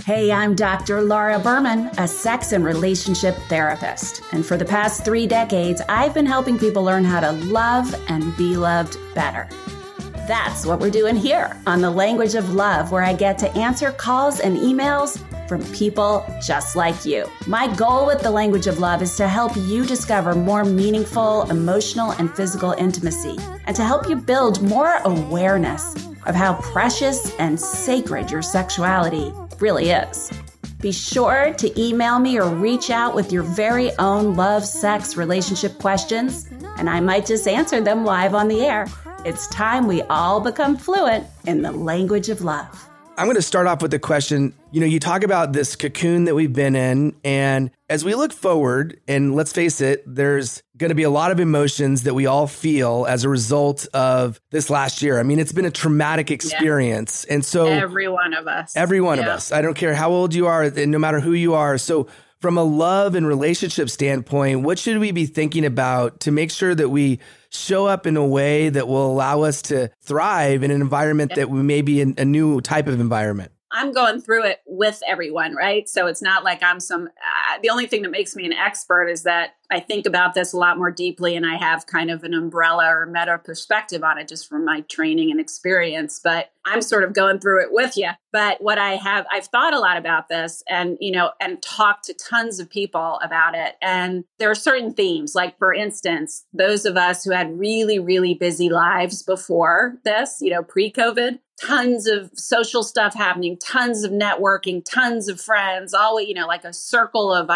Hey, I'm Dr. Laura Berman, a sex and relationship therapist. And for the past 3 decades, I've been helping people learn how to love and be loved better. That's what we're doing here on The Language of Love, where I get to answer calls and emails from people just like you. My goal with The Language of Love is to help you discover more meaningful emotional and physical intimacy, and to help you build more awareness of how precious and sacred your sexuality really is. Be sure to email me or reach out with your very own love, sex, relationship questions, and I might just answer them live on the air. It's time we all become fluent in the language of love. I'm going to start off with the question. You talk about this cocoon that we've been in, and as we look forward, and let's face it, there's going to be a lot of emotions that we all feel as a result of this last year. I mean, it's been a traumatic experience. Yeah. And so every one of us, I don't care how old you are, and no matter who you are. So from a love and relationship standpoint, what should we be thinking about to make sure that we show up in a way that will allow us to thrive in an environment that we may be in a new type of environment? I'm going through it with everyone, right? So it's not like I'm the only thing that makes me an expert is that I think about this a lot more deeply, and I have kind of an umbrella or meta perspective on it just from my training and experience, but I'm sort of going through it with you. But I've thought a lot about this and talked to tons of people about it. And there are certain themes, like for instance, those of us who had really, really busy lives before this, pre-COVID, tons of social stuff happening, tons of networking, tons of friends, always, like a circle of,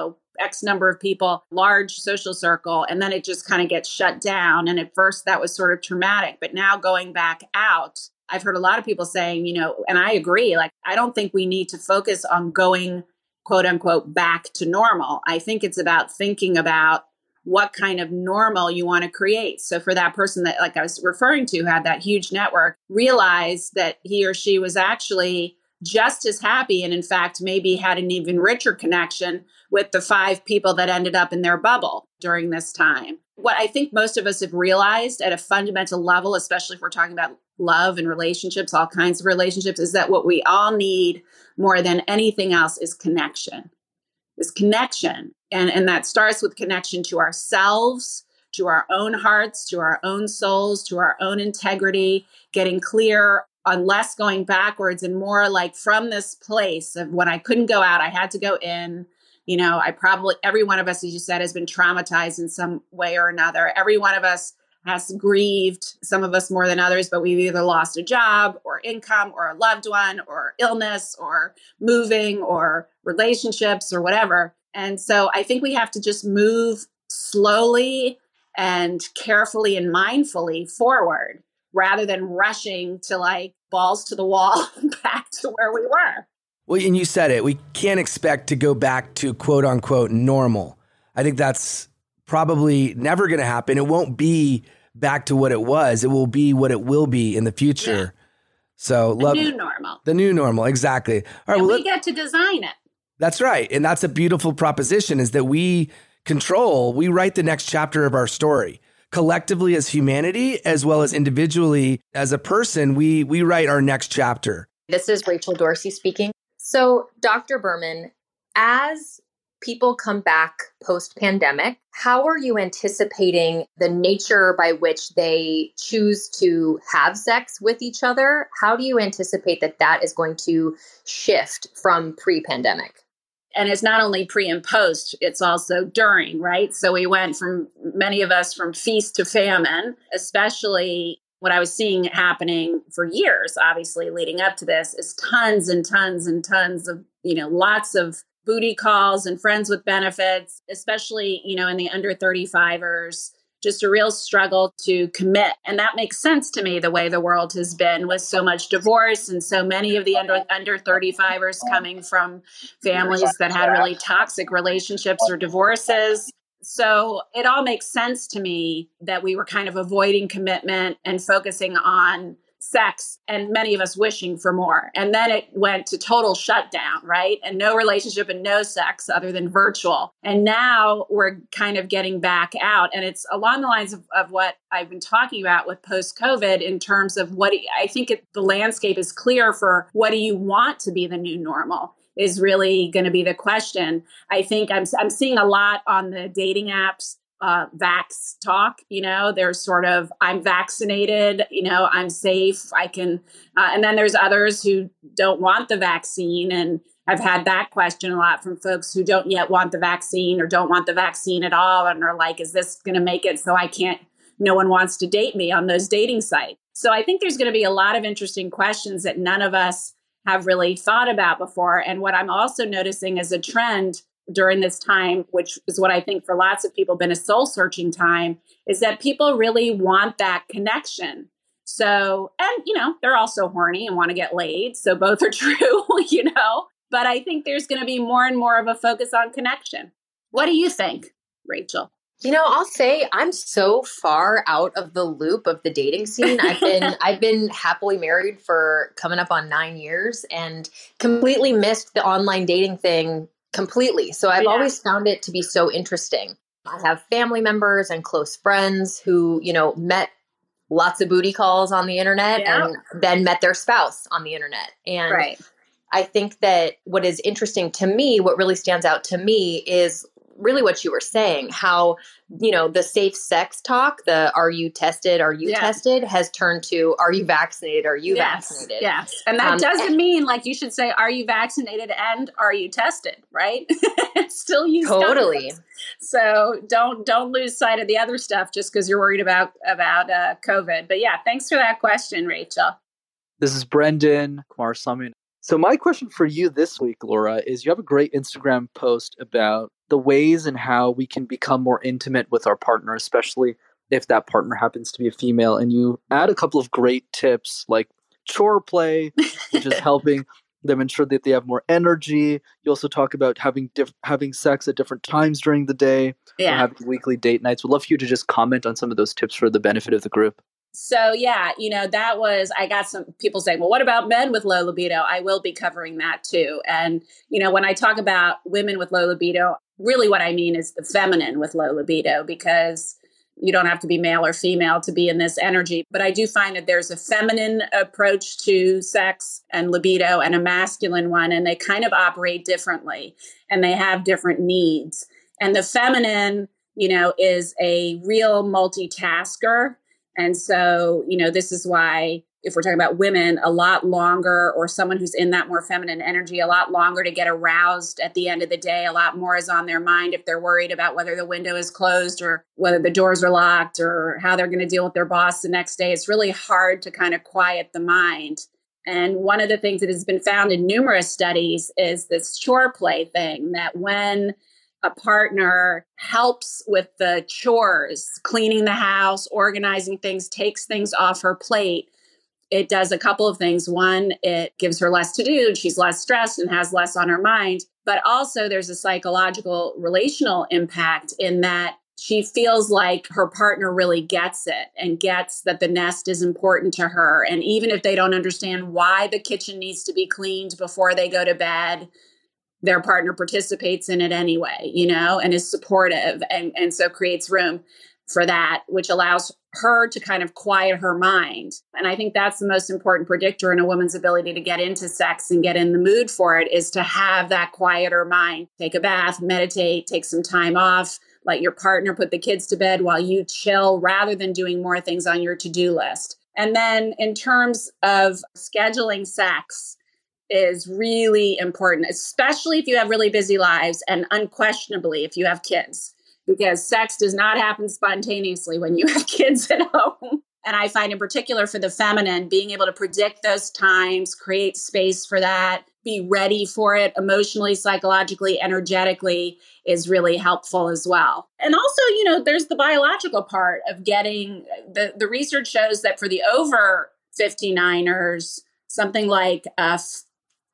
X number of people, large social circle. And then it just kind of gets shut down. And at first that was sort of traumatic, but now going back out, I've heard a lot of people saying, and I agree, I don't think we need to focus on going, quote unquote, back to normal. I think it's about thinking about what kind of normal you want to create. So for that person that, like I was referring to, had that huge network, realized that he or she was actually just as happy, and in fact, maybe had an even richer connection with the 5 people that ended up in their bubble during this time. What I think most of us have realized at a fundamental level, especially if we're talking about love and relationships, all kinds of relationships, is that what we all need more than anything else is connection. And that starts with connection to ourselves, to our own hearts, to our own souls, to our own integrity, getting clear on less going backwards and more like from this place of when I couldn't go out, I had to go in. Every one of us, as you said, has been traumatized in some way or another. Every one of us has grieved, some of us more than others, but we've either lost a job or income or a loved one or illness or moving or relationships or whatever. And so I think we have to just move slowly and carefully and mindfully forward rather than rushing to balls to the wall back to where we were. Well, and you said it, we can't expect to go back to quote unquote normal. I think that's probably never going to happen. It won't be back to what it was. It will be what it will be in the future. Yeah. So the new normal. The new normal, exactly. All right, and we get to design it. That's right. And that's a beautiful proposition, is that we write the next chapter of our story. Collectively as humanity, as well as individually as a person, we write our next chapter. This is Rachel Dorsey speaking. So, Dr. Berman, as people come back post-pandemic, how are you anticipating the nature by which they choose to have sex with each other? How do you anticipate that is going to shift from pre-pandemic? And it's not only pre and post, it's also during, right? So we went many of us from feast to famine, especially what I was seeing happening for years, obviously leading up to this, is tons and tons and tons of, lots of booty calls and friends with benefits, especially, in the under 35ers, just a real struggle to commit. And that makes sense to me, the way the world has been with so much divorce and so many of the under 35ers coming from families that had really toxic relationships or divorces. So it all makes sense to me that we were kind of avoiding commitment and focusing on sex and many of us wishing for more. And then it went to total shutdown, right? And no relationship and no sex other than virtual. And now we're kind of getting back out. And it's along the lines of what I've been talking about with post-COVID in terms of I think the landscape is clear for what do you want to be the new normal is really going to be the question. I think I'm seeing a lot on the dating apps. Vax talk, there's sort of, I'm vaccinated, I'm safe, I can, and then there's others who don't want the vaccine. And I've had that question a lot from folks who don't yet want the vaccine or don't want the vaccine at all. And are like, is this going to make it so no one wants to date me on those dating sites? So I think there's going to be a lot of interesting questions that none of us have really thought about before. And what I'm also noticing as a trend during this time, which is what I think for lots of people been a soul searching time, is that people really want that connection. So, and, they're also horny and want to get laid. So both are true, but I think there's going to be more and more of a focus on connection. What do you think, Rachel? I'll say I'm so far out of the loop of the dating scene. I've been happily married for coming up on 9 years and completely missed the online dating thing completely. So I've always found it to be so interesting. I have family members and close friends who, met lots of booty calls on the internet and then met their spouse on the internet. And I think that what is interesting to me, what really stands out to me is really what you were saying, how, the safe sex talk, the are you tested, tested has turned to are you vaccinated, are you vaccinated? Yes. And that doesn't mean like you should say, are you vaccinated and are you tested, right? It's still used. Totally. So don't lose sight of the other stuff just because you're worried about COVID. But yeah, thanks for that question, Rachel. This is Brendan Kumarasamy. So my question for you this week, Laura, is you have a great Instagram post about the ways and how we can become more intimate with our partner, especially if that partner happens to be a female. And you add a couple of great tips like chore play, which is helping them ensure that they have more energy. You also talk about having sex at different times during the day, or having weekly date nights. We'd love for you to just comment on some of those tips for the benefit of the group. So I got some people saying, well, what about men with low libido? I will be covering that too. And, when I talk about women with low libido, really what I mean is the feminine with low libido, because you don't have to be male or female to be in this energy. But I do find that there's a feminine approach to sex and libido and a masculine one, and they kind of operate differently and they have different needs. And the feminine, is a real multitasker. And so, this is why if we're talking about women, a lot longer, or someone who's in that more feminine energy, a lot longer to get aroused at the end of the day, a lot more is on their mind if they're worried about whether the window is closed or whether the doors are locked or how they're going to deal with their boss the next day. It's really hard to kind of quiet the mind. And one of the things that has been found in numerous studies is this chore play thing, that when a partner helps with the chores, cleaning the house, organizing things, takes things off her plate, it does a couple of things. One, it gives her less to do. She's less stressed and has less on her mind. But also there's a psychological relational impact in that she feels like her partner really gets it and gets that the nest is important to her. And even if they don't understand why the kitchen needs to be cleaned before they go to bed, their partner participates in it anyway, and is supportive and so creates room for that, which allows her to kind of quiet her mind. And I think that's the most important predictor in a woman's ability to get into sex and get in the mood for it, is to have that quieter mind. Take a bath, meditate, take some time off, let your partner put the kids to bed while you chill, rather than doing more things on your to-do list. And then in terms of scheduling sex, is really important, especially if you have really busy lives and unquestionably if you have kids, because sex does not happen spontaneously when you have kids at home. And I find in particular for the feminine, being able to predict those times, create space for that, be ready for it emotionally, psychologically, energetically is really helpful as well. And also, there's the biological part of getting, the research shows that for the over 59ers, something like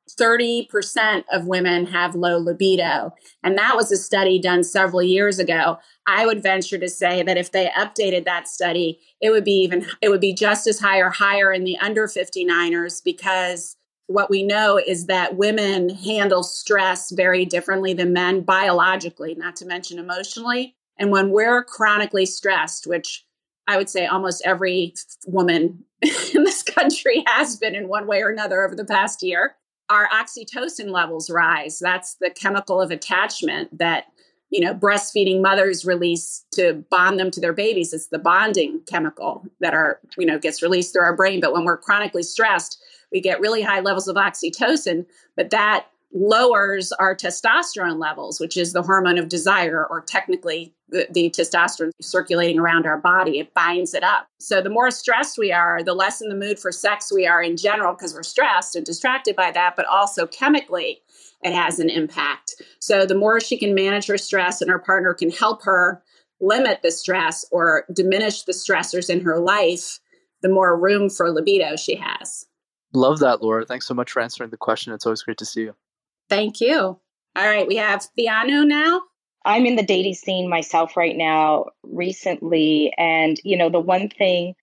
30% of women have low libido. And that was a study done several years ago. I would venture to say that if they updated that study, it would be just as high or higher in the under 59ers, because what we know is that women handle stress very differently than men biologically, not to mention emotionally. And when we're chronically stressed, which I would say almost every woman in this country has been in one way or another over the past year, our oxytocin levels rise. That's the chemical of attachment that, breastfeeding mothers release to bond them to their babies. It's the bonding chemical that gets released through our brain. But when we're chronically stressed, we get really high levels of oxytocin, but that lowers our testosterone levels, which is the hormone of desire, or technically the testosterone circulating around our body. It binds it up. So the more stressed we are, the less in the mood for sex we are in general, because we're stressed and distracted by that, but also chemically it has an impact. So the more she can manage her stress and her partner can help her limit the stress or diminish the stressors in her life, the more room for libido she has. Love that, Laura. Thanks so much for answering the question. It's always great to see you. Thank you. All right, we have Theano now. I'm in the dating scene myself right now recently. And, the one thing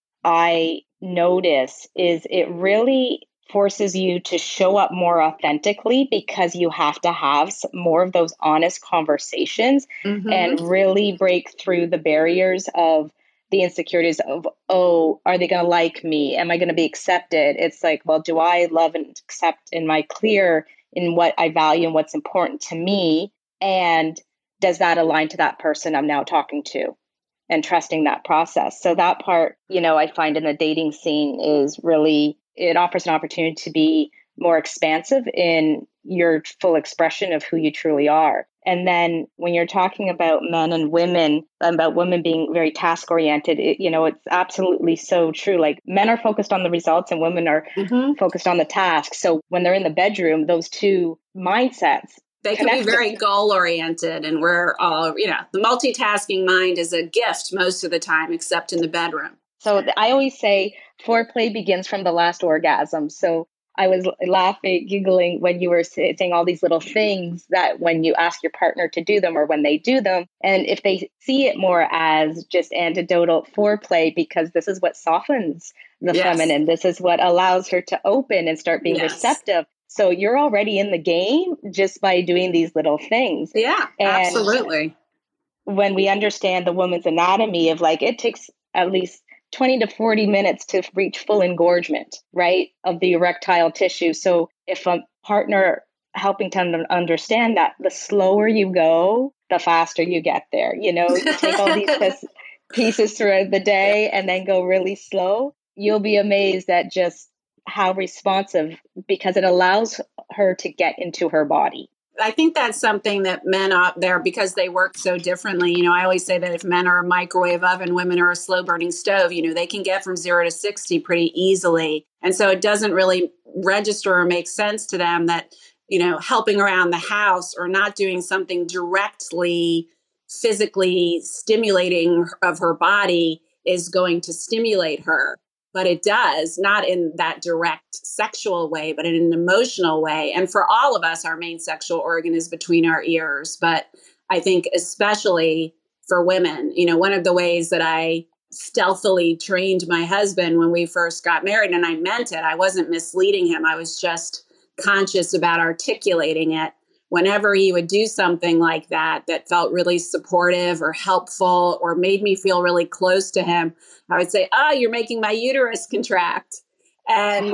I notice is it really forces you to show up more authentically, because you have to have more of those honest conversations and really break through the barriers of the insecurities of, oh, are they going to like me? Am I going to be accepted? It's like, well, do I love and accept? Am I clear in what I value and what's important to me? And does that align to that person I'm now talking to? And trusting that process. So that part, I find in the dating scene is really, it offers an opportunity to be more expansive in your full expression of who you truly are. And then when you're talking about men and women, about women being very task oriented, it's absolutely so true. Like, men are focused on the results and women are focused on the task. So when they're in the bedroom, those two mindsets, they can be very goal oriented, and we're all, the multitasking mind is a gift most of the time, except in the bedroom. So I always say foreplay begins from the last orgasm. So I was laughing, giggling when you were saying all these little things that when you ask your partner to do them or when they do them, and if they see it more as just anecdotal foreplay, because this is what softens the feminine, this is what allows her to open and start being receptive. So you're already in the game just by doing these little things. Yeah, and absolutely. When we understand the woman's anatomy of, like, it takes at least 20 to 40 minutes to reach full engorgement, right, of the erectile tissue. So if a partner helping to understand that, the slower you go, the faster you get there. You take all these pieces throughout the day and then go really slow. You'll be amazed at just how responsive, because it allows her to get into her body. I think that's something that men out there, because they work so differently. I always say that if men are a microwave oven, women are a slow burning stove, they can get from 0 to 60 pretty easily. And so it doesn't really register or make sense to them that, helping around the house or not doing something directly physically stimulating of her body is going to stimulate her. But it does, not in that direct sexual way, but in an emotional way. And for all of us, our main sexual organ is between our ears. But I think especially for women, one of the ways that I stealthily trained my husband when we first got married, and I meant it, I wasn't misleading him. I was just conscious about articulating it. Whenever he would do something like that felt really supportive or helpful or made me feel really close to him, I would say, "Oh, you're making my uterus contract." And,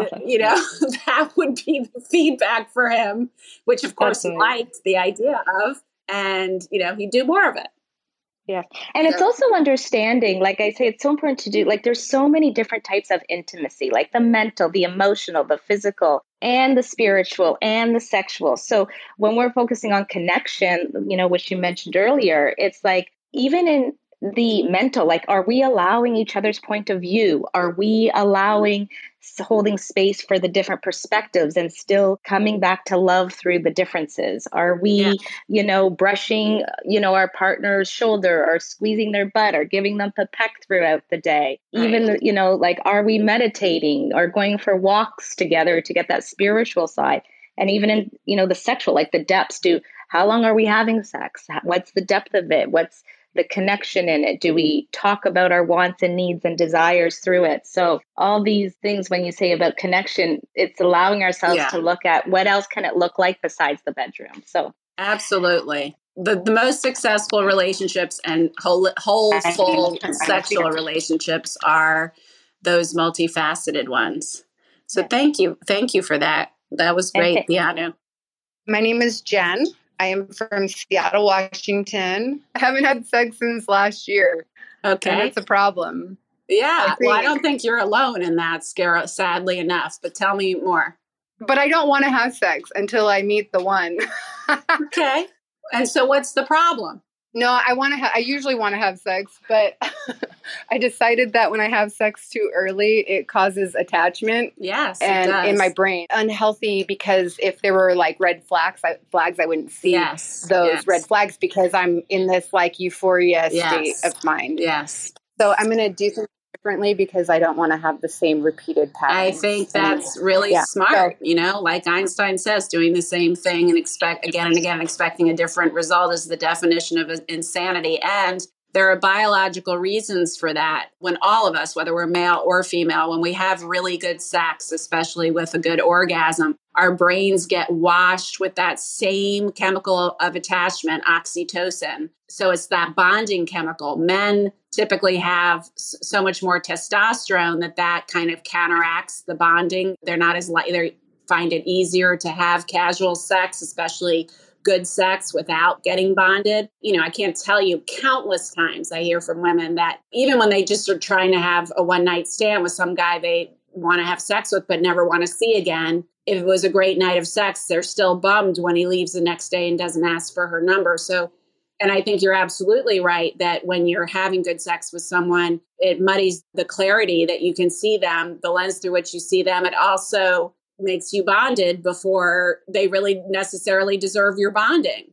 that would be the feedback for him, which of course he liked the idea of. And, he'd do more of it. Yeah. And it's also understanding, like I say, it's so important to do, like, there's so many different types of intimacy, like the mental, the emotional, the physical, and the spiritual, and the sexual. So when we're focusing on connection, which you mentioned earlier, it's like, even in the mental, like, are we allowing each other's point of view? Are we holding space for the different perspectives and still coming back to love through the differences? Are we, brushing, our partner's shoulder or squeezing their butt or giving them the peck throughout the day? Right. Even, are we meditating or going for walks together to get that spiritual side? And even in, the sexual, like the depths, how long are we having sex? What's the depth of it? What's the connection in it? Do we talk about our wants and needs and desires through it? So all these things, when you say about connection, it's allowing ourselves to look at what else can it look like besides the bedroom. So absolutely. The most successful relationships and whole full sexual relationships are those multifaceted ones. So thank you for that. That was great, Keanu. My name is Jen. I am from Seattle, Washington. I haven't had sex since last year. Okay. And it's a problem. Yeah. Well, I don't think you're alone in that, Skara, sadly enough. But tell me more. But I don't want to have sex until I meet the one. Okay. And so what's the problem? No, I usually want to have sex, but I decided that when I have sex too early, it causes attachment. Yes, and it does. In my brain. Unhealthy, because if there were like red flags, I wouldn't see those red flags because I'm in this like euphoria state of mind. Yes. So I'm going to do things differently because I don't want to have the same repeated pattern. I think that's really smart. So, like Einstein says, doing the same thing and expect again and again, expecting a different result is the definition of insanity. And there are biological reasons for that. When all of us, whether we're male or female, when we have really good sex, especially with a good orgasm, our brains get washed with that same chemical of attachment, oxytocin. So it's that bonding chemical. Men typically have so much more testosterone that kind of counteracts the bonding. They're not as they find it easier to have casual sex, especially good sex without getting bonded. I can't tell you countless times I hear from women that even when they just are trying to have a one night stand with some guy they want to have sex with but never want to see again, if it was a great night of sex, they're still bummed when he leaves the next day and doesn't ask for her number. So, and I think you're absolutely right that when you're having good sex with someone, it muddies the clarity that you can see them, the lens through which you see them. It also makes you bonded before they really necessarily deserve your bonding.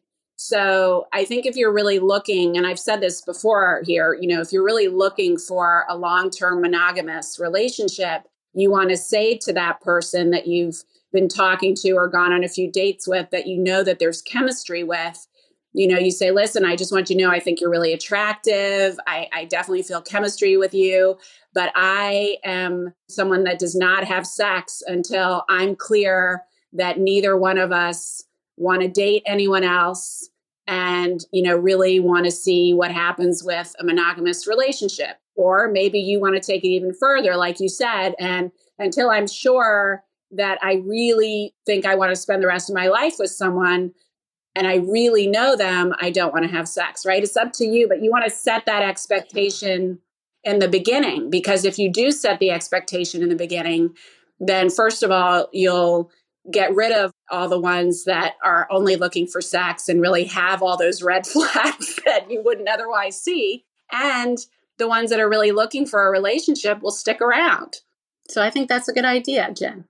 So I think if you're really looking, and I've said this before here, if you're really looking for a long-term monogamous relationship, you want to say to that person that you've been talking to or gone on a few dates with that that there's chemistry with, you say, listen, I just want you to know, I think you're really attractive. I definitely feel chemistry with you, but I am someone that does not have sex until I'm clear that neither one of us want to date anyone else and, really want to see what happens with a monogamous relationship. Or maybe you want to take it even further, like you said, and until I'm sure that I really think I want to spend the rest of my life with someone, and I really know them, I don't want to have sex, right? It's up to you, but you want to set that expectation in the beginning, because if you do set the expectation in the beginning, then first of all, you'll get rid of all the ones that are only looking for sex and really have all those red flags that you wouldn't otherwise see. And the ones that are really looking for a relationship will stick around. So I think that's a good idea, Jen.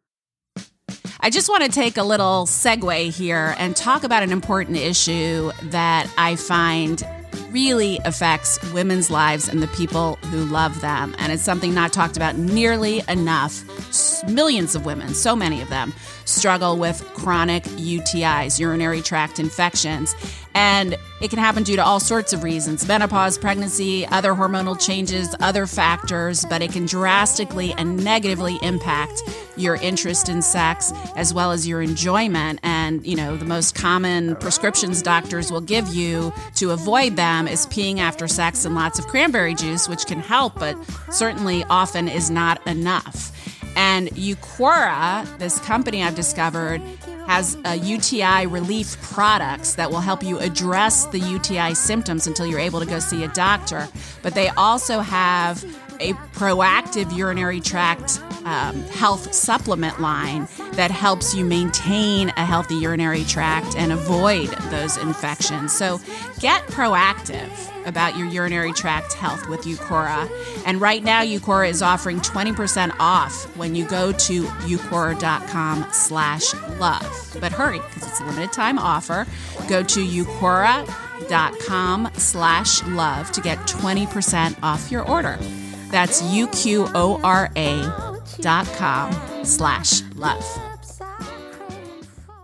I just want to take a little segue here and talk about an important issue that I find really affects women's lives and the people who love them. And it's something not talked about nearly enough. Millions of women, so many of them, struggle with chronic UTIs, urinary tract infections. And it can happen due to all sorts of reasons: menopause, pregnancy, other hormonal changes, other factors, but it can drastically and negatively impact your interest in sex as well as your enjoyment. And, the most common prescriptions doctors will give you to avoid them is peeing after sex and lots of cranberry juice, which can help, but certainly often is not enough. And Eucora, this company I've discovered, has UTI relief products that will help you address the UTI symptoms until you're able to go see a doctor. But they also have a proactive urinary tract health supplement line that helps you maintain a healthy urinary tract and avoid those infections. So get proactive about your urinary tract health with Eucora. And right now, Eucora is offering 20% off when you go to eucora.com/love. But hurry, because it's a limited time offer. Go to eucora.com/love to get 20% off your order. That's UQORA.com/love.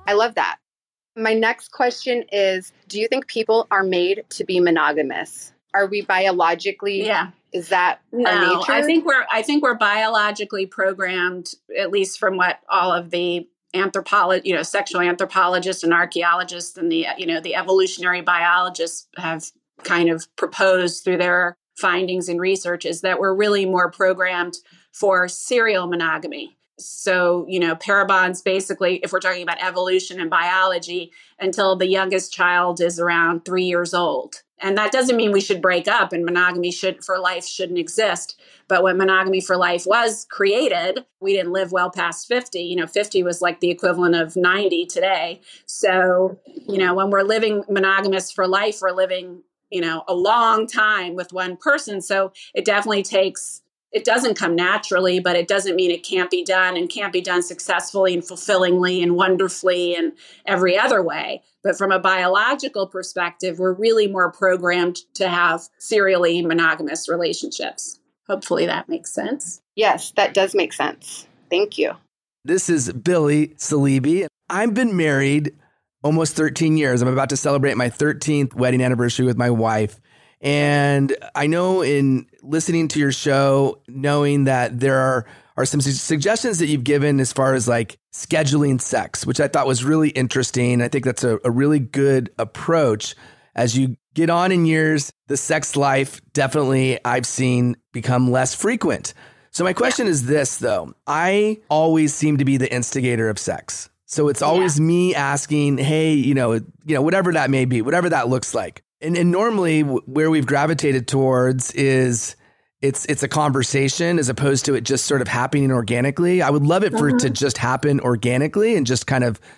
I love that. My next question is, do you think people are made to be monogamous? Are we biologically? Yeah. Is that no, our nature? I think we're biologically programmed, at least from what all of the sexual anthropologists and archaeologists and the evolutionary biologists have kind of proposed through their findings and research, is that we're really more programmed for serial monogamy. So, pair bonds, basically, if we're talking about evolution and biology, until the youngest child is around 3 years old. And that doesn't mean we should break up and monogamy for life shouldn't exist. But when monogamy for life was created, we didn't live well past 50. 50 was like the equivalent of 90 today. So, when we're living monogamous for life, we're living, a long time with one person. So it definitely it doesn't come naturally, but it doesn't mean it can't be done, and can't be done successfully and fulfillingly and wonderfully and every other way. But from a biological perspective, we're really more programmed to have serially monogamous relationships. Hopefully that makes sense. Yes, that does make sense. Thank you. This is Billy Salibi. I've been married almost 13 years. I'm about to celebrate my 13th wedding anniversary with my wife. And I know in listening to your show, knowing that there are some suggestions that you've given as far as like scheduling sex, which I thought was really interesting. I think that's a really good approach. As you get on in years, the sex life definitely I've seen become less frequent. So my question is this, though. I always seem to be the instigator of sex. So it's always me asking, hey, whatever that may be, whatever that looks like. And normally where we've gravitated towards is it's a conversation as opposed to it just sort of happening organically. I would love it for it to just happen organically and just kind of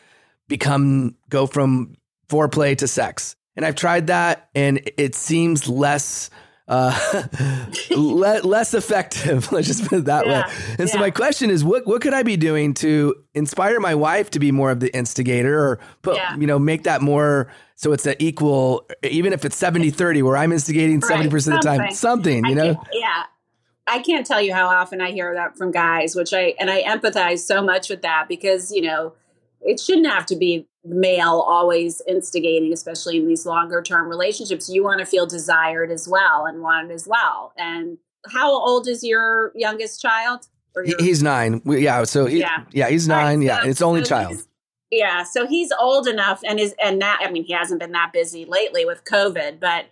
go from foreplay to sex. And I've tried that and it seems less effective. Let's just put it that way. And so my question is, what could I be doing to inspire my wife to be more of the instigator, or make that more so it's an equal, even if it's 70-30 where I'm instigating 70% of the time, something, I can't tell you how often I hear that from guys, and I empathize so much with that because, it shouldn't have to be male always instigating, especially in these longer term relationships. You want to feel desired as well and wanted as well. And how old is your youngest child? He's 9. So he's 9. Right, it's only child. So he's old enough he hasn't been that busy lately with COVID, but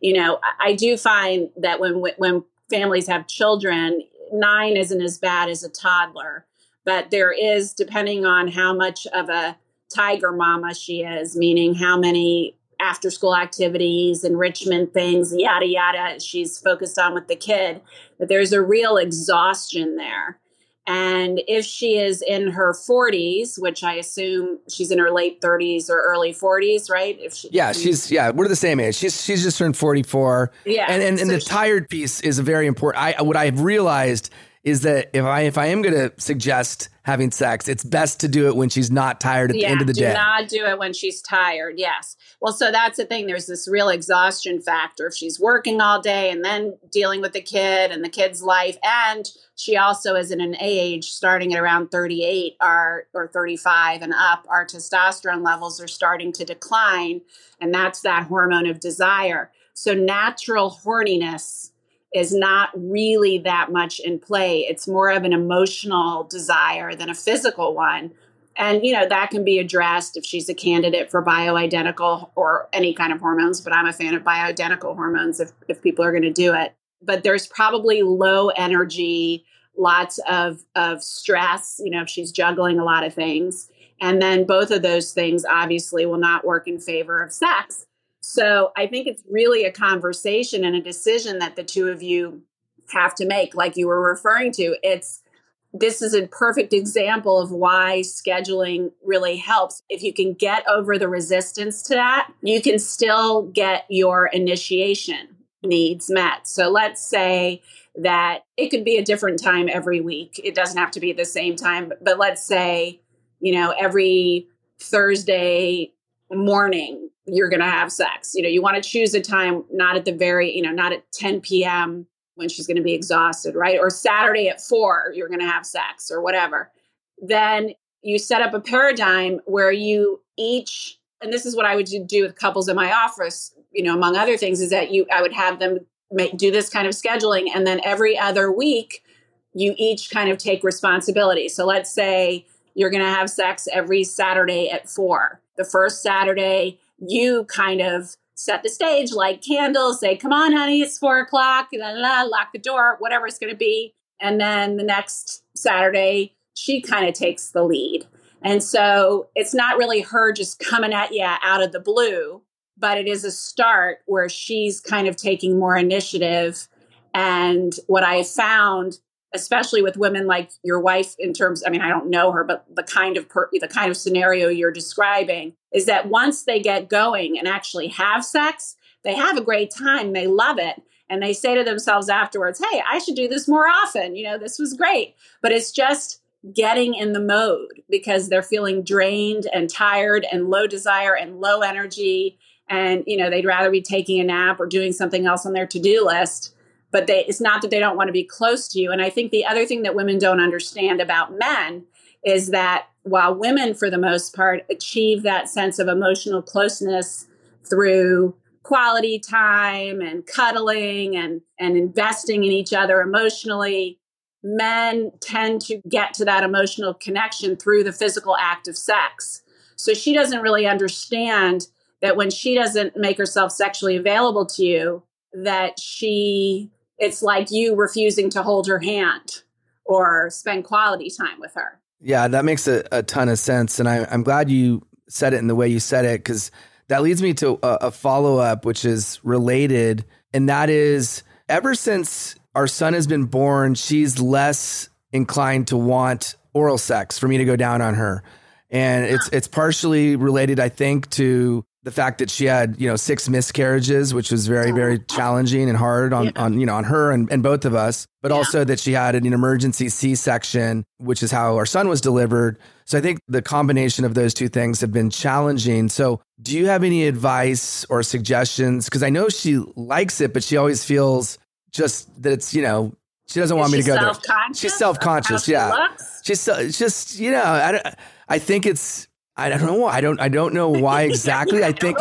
I do find that when families have children, 9 isn't as bad as a toddler, but there is, depending on how much of a tiger mama she is, meaning how many after school activities, enrichment things, yada, yada, she's focused on with the kid, that there's a real exhaustion there. And if she is in her 40s, which I assume she's in her late 30s or early 40s, right? We're the same age. She's just turned 44. Yeah. And so the tired piece is very important. What I've realized is that if I am going to suggest having sex, it's best to do it when she's not tired at the end of the day. Do not do it when she's tired. Yes. Well, so that's the thing. There's this real exhaustion factor. If she's working all day and then dealing with the kid and the kid's life, and she also is in an age starting at around 38 or 35 and up, our testosterone levels are starting to decline. And that's that hormone of desire. So natural horniness is not really that much in play. It's more of an emotional desire than a physical one. And, that can be addressed if she's a candidate for bioidentical or any kind of hormones, but I'm a fan of bioidentical hormones if people are going to do it. But there's probably low energy, lots of stress, if she's juggling a lot of things. And then both of those things obviously will not work in favor of sex. So I think it's really a conversation and a decision that the two of you have to make, like you were referring to. This is a perfect example of why scheduling really helps. If you can get over the resistance to that, you can still get your initiation needs met. So let's say that it could be a different time every week. It doesn't have to be the same time, but let's say, every Thursday morning, you're going to have sex. You want to choose a time, not at not at 10 p.m. when she's going to be exhausted, right? Or Saturday at 4, you're going to have sex or whatever. Then, you set up a paradigm where you each, and this is what I would do with couples in my office, among other things, is that I would have them do this kind of scheduling. And then every other week, you each kind of take responsibility. So let's say you're going to have sex every Saturday at 4. The first Saturday, you kind of set the stage, light candles, say, come on, honey, it's 4:00, lock the door, whatever it's going to be. And then the next Saturday, she kind of takes the lead. And so it's not really her just coming at you out of the blue, but it is a start where she's kind of taking more initiative. And what I found, especially with women like your wife, in terms, I don't know her, but the kind of scenario you're describing, is that once they get going and actually have sex, they have a great time. They love it. And they say to themselves afterwards, hey, I should do this more often. This was great. But it's just getting in the mode because they're feeling drained and tired and low desire and low energy. And, they'd rather be taking a nap or doing something else on their to-do list. But it's not that they don't want to be close to you. And I think the other thing that women don't understand about men is that while women, for the most part, achieve that sense of emotional closeness through quality time and cuddling and investing in each other emotionally, men tend to get to that emotional connection through the physical act of sex. So she doesn't really understand that when she doesn't make herself sexually available to you, that it's like you refusing to hold her hand or spend quality time with her. Yeah, that makes a ton of sense. And I'm glad you said it in the way you said it, because that leads me to a follow-up, which is related. And that is, ever since our son has been born, she's less inclined to want oral sex for me to go down on her. And it's partially related, I think, to the fact that she had, 6 miscarriages, which was very, very challenging and hard on her and both of us, but also that she had an emergency C-section, which is how our son was delivered. So I think the combination of those two things have been challenging. So do you have any advice or suggestions? Because I know she likes it, but she always feels just that it's, she doesn't want me to go there. She's self-conscious. Yeah. She's just, I think it's, I don't know. I don't know why exactly. I think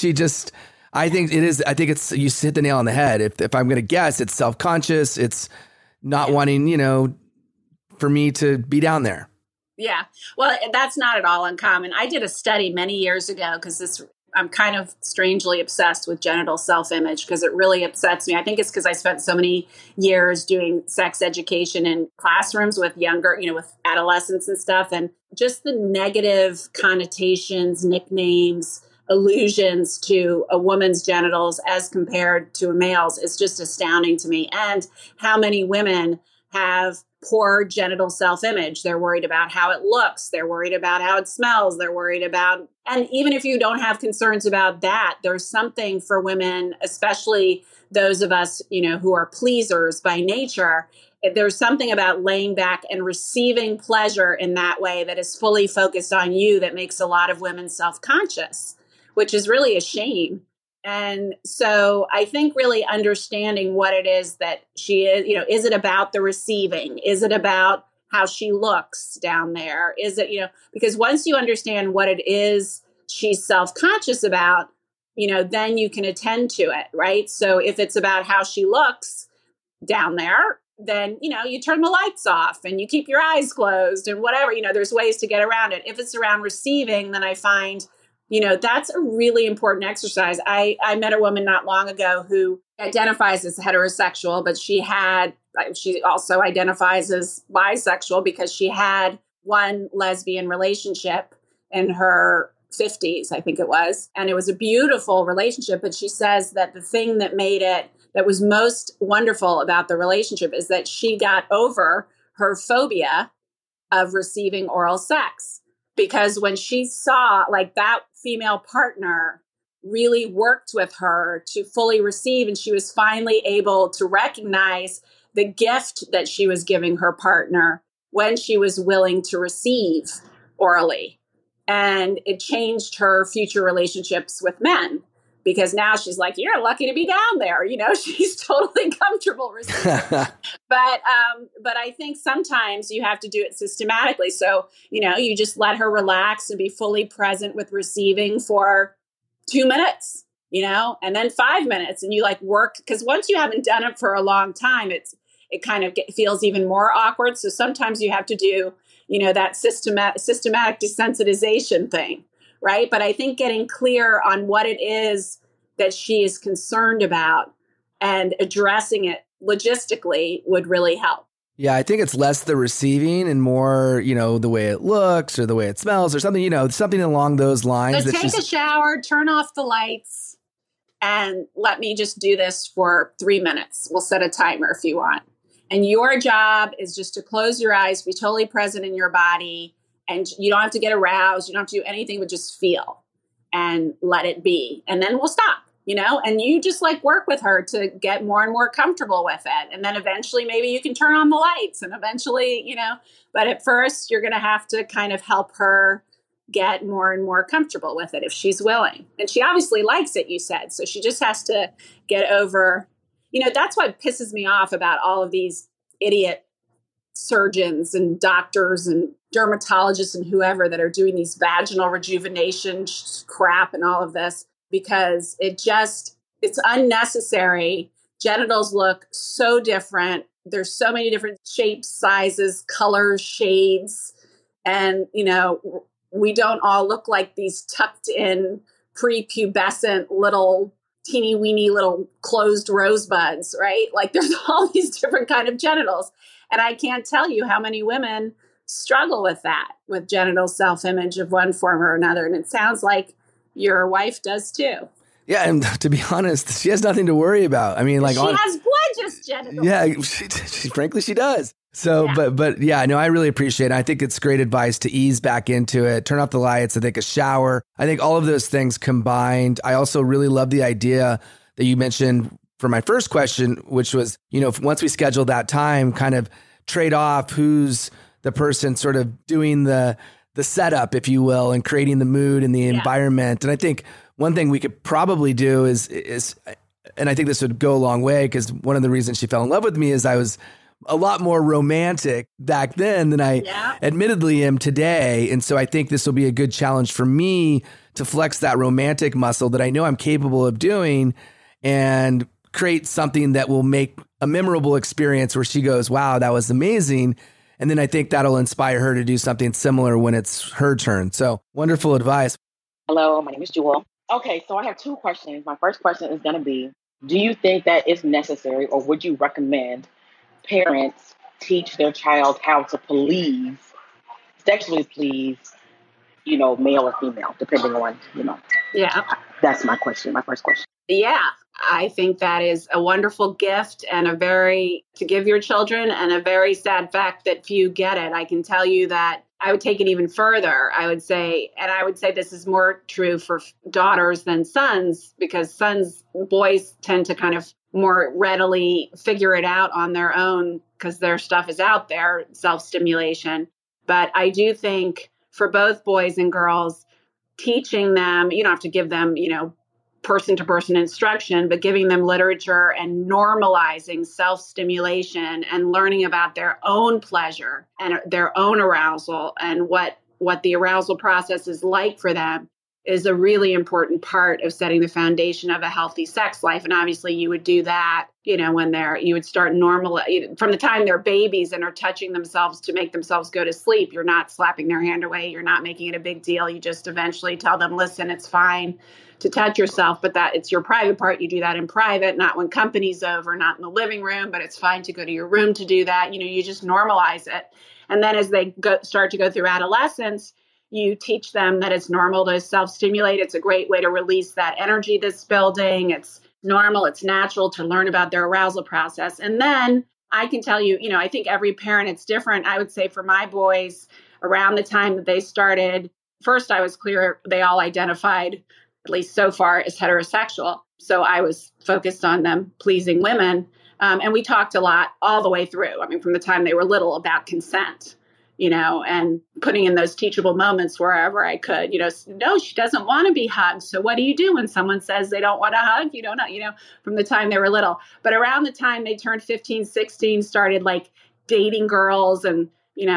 it's, you hit the nail on the head. If I'm going to guess, it's self-conscious. It's not wanting, for me to be down there. Yeah. Well, that's not at all uncommon. I did a study many years ago because I'm kind of strangely obsessed with genital self-image because it really upsets me. I think it's because I spent so many years doing sex education in classrooms with younger, with adolescents and stuff. And just the negative connotations, nicknames, allusions to a woman's genitals as compared to a male's is just astounding to me. And how many women have poor genital self-image. They're worried about how it looks. They're worried about how it smells. They're worried about, and even if you don't have concerns about that, there's something for women, especially those of us, who are pleasers by nature. There's something about laying back and receiving pleasure in that way that is fully focused on you that makes a lot of women self-conscious, which is really a shame. And so I think really understanding what it is that she is it about the receiving? Is it about how she looks down there? Is it, because once you understand what it is she's self-conscious about, then you can attend to it, right? So if it's about how she looks down there, then, you turn the lights off and you keep your eyes closed and whatever, there's ways to get around it. If it's around receiving, then I find that's a really important exercise. I met a woman not long ago who identifies as heterosexual, but she also identifies as bisexual because she had one lesbian relationship in her 50s, I think it was. And it was a beautiful relationship. But she says that the thing that was most wonderful about the relationship is that she got over her phobia of receiving oral sex. Because when she saw that female partner really worked with her to fully receive, and she was finally able to recognize the gift that she was giving her partner when she was willing to receive orally. And it changed her future relationships with men because now she's like, you're lucky to be down there. She's totally comfortable receiving. But I think sometimes you have to do it systematically. So, you just let her relax and be fully present with receiving for 2 minutes, and then 5 minutes, and you work, because once you haven't done it for a long time, it kind of feels even more awkward. So sometimes you have to do, that systematic desensitization thing. Right. But I think getting clear on what it is that she is concerned about and addressing it logistically would really help. Yeah, I think it's less the receiving and more, the way it looks or the way it smells or something, something along those lines. So take a shower, turn off the lights, and let me just do this for 3 minutes. We'll set a timer if you want. And your job is just to close your eyes, be totally present in your body. And you don't have to get aroused. You don't have to do anything but just feel and let it be. And then we'll stop, and you just work with her to get more and more comfortable with it. And then eventually maybe you can turn on the lights and eventually, but at first you're going to have to kind of help her get more and more comfortable with it if she's willing. And she obviously likes it, you said. So she just has to get over, that's what pisses me off about all of these idiot surgeons and doctors and dermatologists and whoever that are doing these vaginal rejuvenation crap and all of this, because it's unnecessary. Genitals look so different. There's so many different shapes, sizes, colors, shades. And, we don't all look like these tucked in prepubescent little teeny weeny little closed rosebuds, right? There's all these different kind of genitals. And I can't tell you how many women struggle with that, with genital self-image of one form or another. And it sounds like your wife does too. Yeah, and to be honest, she has nothing to worry about. I mean, she has gorgeous genitals. Yeah, frankly, she does. So, yeah. But yeah, no, I really appreciate it. I think it's great advice to ease back into it, turn off the lights, I think a shower. I think all of those things combined. I also really love the idea that you mentioned for my first question, which was, once we schedule that time, kind of trade off who's the person sort of doing the setup, if you will, and creating the mood and the environment. And I think one thing we could probably do is, and I think this would go a long way, because one of the reasons she fell in love with me is I was a lot more romantic back then than I admittedly am today. And so I think this will be a good challenge for me to flex that romantic muscle that I know I'm capable of doing and create something that will make a memorable experience where she goes, wow, that was amazing. And then I think that'll inspire her to do something similar when it's her turn. So wonderful advice. Hello, my name is Jewel. Okay, so I have 2 questions. My first question is going to be, do you think that it's necessary, or would you recommend parents teach their child how to sexually please, male or female, depending on, Yeah. That's my question, my first question. Yeah, I think that is a wonderful gift and to give your children, and a very sad fact that few get it. I can tell you that I would take it even further. I would say this is more true for daughters than sons, because boys tend to kind of more readily figure it out on their own because their stuff is out there, self-stimulation. But I do think for both boys and girls, teaching them, you don't have to give them, person-to-person instruction, but giving them literature and normalizing self-stimulation and learning about their own pleasure and their own arousal and what the arousal process is like for them is a really important part of setting the foundation of a healthy sex life. And obviously you would do that, when you would start from the time they're babies and are touching themselves to make themselves go to sleep. You're not slapping their hand away. You're not making it a big deal. You just eventually tell them, listen, it's fine to touch yourself, but that it's your private part. You do that in private, not when company's over, not in the living room, but it's fine to go to your room to do that. You just normalize it. And then as they start to go through adolescence, you teach them that it's normal to self-stimulate. It's a great way to release that energy that's building. It's normal. It's natural to learn about their arousal process. And then I can tell you, I think every parent, it's different. I would say for my boys, around the time that they started, first I was clear they all identified, at least so far, as heterosexual. So I was focused on them pleasing women. And we talked a lot all the way through. I mean, from the time they were little about consent. and putting in those teachable moments wherever I could, no, she doesn't want to be hugged. So what do you do when someone says they don't want to hug? You don't know, from the time they were little. But around the time they turned 15, 16, started like dating girls and,